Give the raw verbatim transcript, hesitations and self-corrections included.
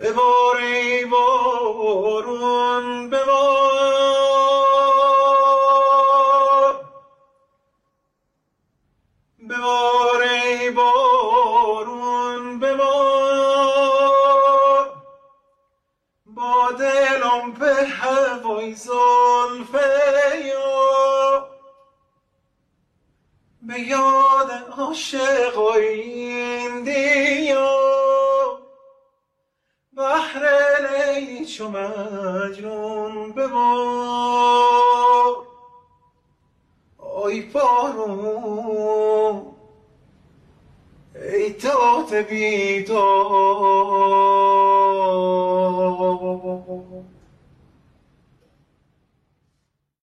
ببار ای بارون ببار، ببار ای بارون ببار، با دلم به هوای زلف یار، به یاد عاشقای این دیار، بحر لیلی چو مجنون ببار. آی بارون ای داد بیدار،